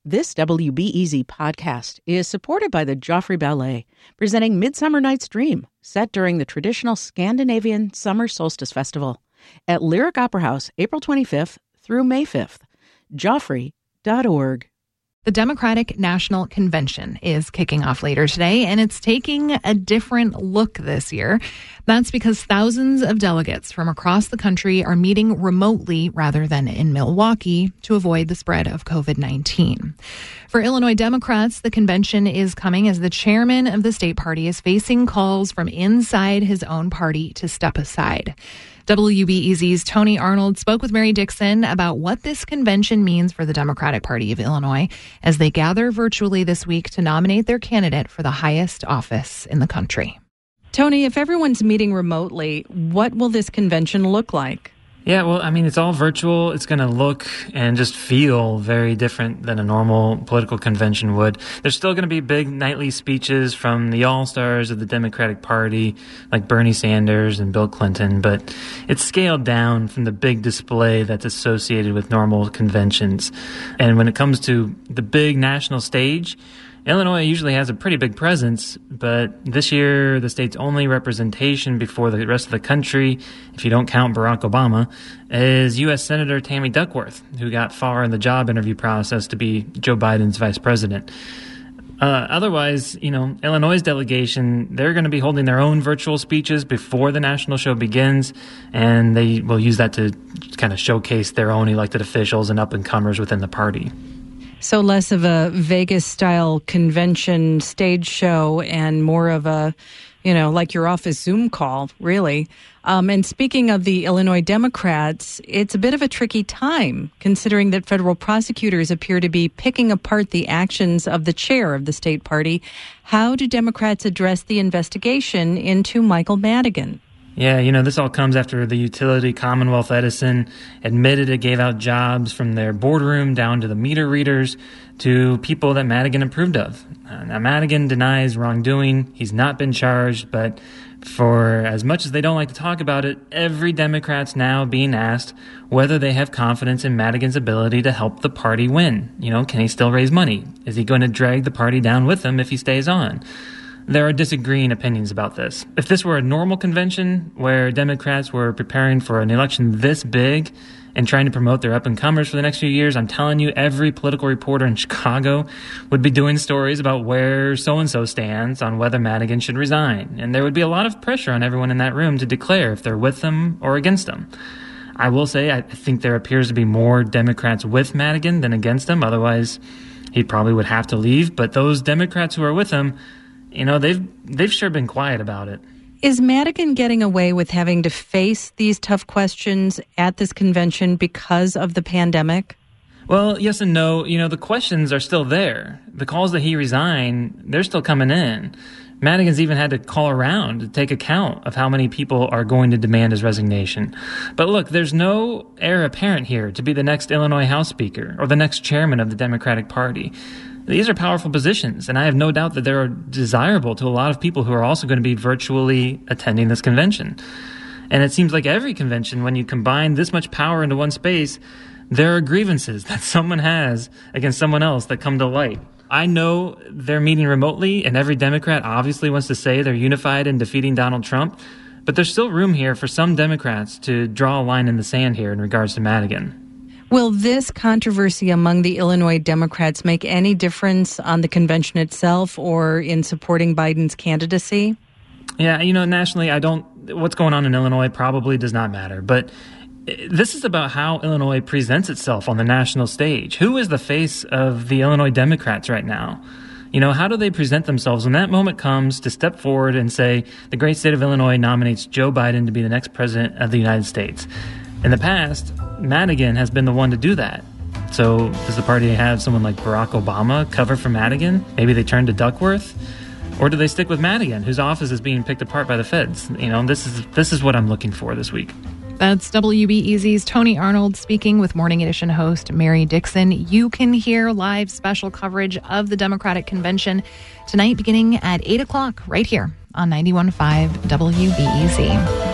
This WBEZ podcast is supported by the Joffrey Ballet, presenting Midsummer Night's Dream, set during the traditional Scandinavian Summer Solstice Festival at Lyric Opera House, April 25th through May 5th. Joffrey.org. The Democratic National Convention is kicking off later today, and it's taking a different look this year. That's because thousands of delegates from across the country are meeting remotely rather than in Milwaukee to avoid the spread of COVID-19. For Illinois Democrats, the convention is coming as the chairman of the state party is facing calls from inside his own party to step aside. WBEZ's Tony Arnold spoke with Mary Dixon about what this convention means for the Democratic Party of Illinois as they gather virtually this week to nominate their candidate for the highest office in the country. Tony, if everyone's meeting remotely, what will this convention look like? Yeah, well, I mean, it's all virtual. It's going to look and just feel very different than a normal political convention would. There's still going to be big nightly speeches from the all-stars of the Democratic Party, like Bernie Sanders and Bill Clinton, but it's scaled down from the big display that's associated with normal conventions. And when it comes to the big national stage, Illinois usually has a pretty big presence, but this year the state's only representation before the rest of the country, if you don't count Barack Obama, is U.S. Senator Tammy Duckworth, who got far in the job interview process to be Joe Biden's vice president. Otherwise, Illinois' delegation, they're going to be holding their own virtual speeches before the national show begins, and they will use that to kind of showcase their own elected officials and up-and-comers within the party. So less of a Vegas-style convention stage show and more of a, like your office Zoom call, really. And speaking of the Illinois Democrats, it's a bit of a tricky time, considering that federal prosecutors appear to be picking apart the actions of the chair of the state party. How do Democrats address the investigation into Michael Madigan? Yeah, this all comes after the utility Commonwealth Edison admitted it gave out jobs from their boardroom down to the meter readers to people that Madigan approved of. Now, Madigan denies wrongdoing. He's not been charged, but for as much as they don't like to talk about it, every Democrat's now being asked whether they have confidence in Madigan's ability to help the party win. Can he still raise money? Is he going to drag the party down with him if he stays on? There are disagreeing opinions about this. If this were a normal convention where Democrats were preparing for an election this big and trying to promote their up-and-comers for the next few years, I'm telling you, every political reporter in Chicago would be doing stories about where so-and-so stands on whether Madigan should resign. And there would be a lot of pressure on everyone in that room to declare if they're with him or against him. I will say I think there appears to be more Democrats with Madigan than against him. Otherwise, he probably would have to leave. But those Democrats who are with him, they've sure been quiet about it. Is Madigan getting away with having to face these tough questions at this convention because of the pandemic? Well, yes and no. The questions are still there. The calls that he resign, they're still coming in. Madigan's even had to call around to take account of how many people are going to demand his resignation. But look, there's no heir apparent here to be the next Illinois House Speaker or the next chairman of the Democratic Party. These are powerful positions, and I have no doubt that they're desirable to a lot of people who are also going to be virtually attending this convention. And it seems like every convention, when you combine this much power into one space, there are grievances that someone has against someone else that come to light. I know they're meeting remotely, and every Democrat obviously wants to say they're unified in defeating Donald Trump, but there's still room here for some Democrats to draw a line in the sand here in regards to Madigan. Will this controversy among the Illinois Democrats make any difference on the convention itself or in supporting Biden's candidacy? Yeah, nationally, what's going on in Illinois probably does not matter. But this is about how Illinois presents itself on the national stage. Who is the face of the Illinois Democrats right now? How do they present themselves when that moment comes to step forward and say, the great state of Illinois nominates Joe Biden to be the next president of the United States? In the past, Madigan has been the one to do that. So does the party have someone like Barack Obama cover for Madigan? Maybe they turn to Duckworth? Or do they stick with Madigan, whose office is being picked apart by the feds? This is what I'm looking for this week. That's WBEZ's Tony Arnold speaking with Morning Edition host Mary Dixon. You can hear live special coverage of the Democratic Convention tonight beginning at 8 o'clock right here on 91.5 WBEZ.